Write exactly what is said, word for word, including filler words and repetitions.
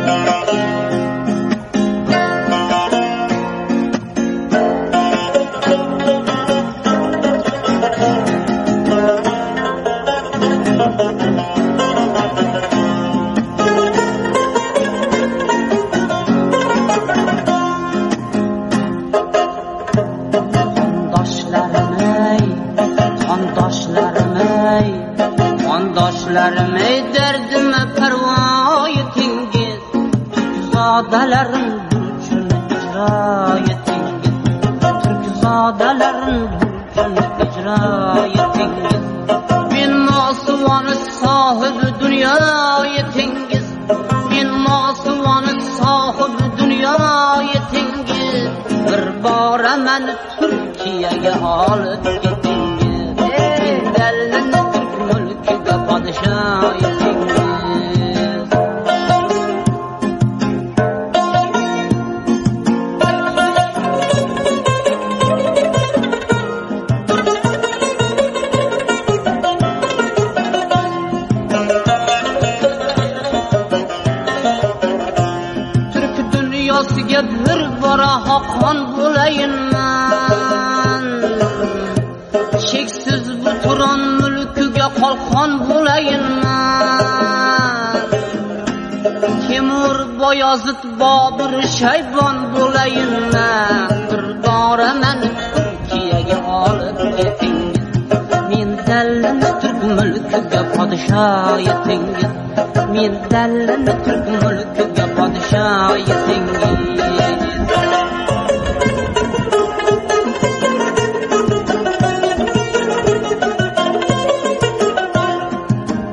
Qondoshlarim ey dardimga parvo etingiz, turkzodalarim uchun ijro etingiz, turkzodalarim uchun ijro etingiz. Men mosuvoni sohibi dunyo etingiz, men mosuvoni sohibi dunyo etingiz. Bir bora meni Turkiyaga olib ketingiz, men dalini mulkiga podshoh etingiz. Turk dunyosiga bir bora xoqon bo'layinman, cheksiz bu Turon mulkiga qalqon bo'layinman. Temur, Boyozid, Bobur, Shaybon bo'layinman. Bir bora meni Turkiyaga olib ketingiz, men dalini turk mulkiga podshoh etingiz, men dalini turk mulkiga podshoh etingiz.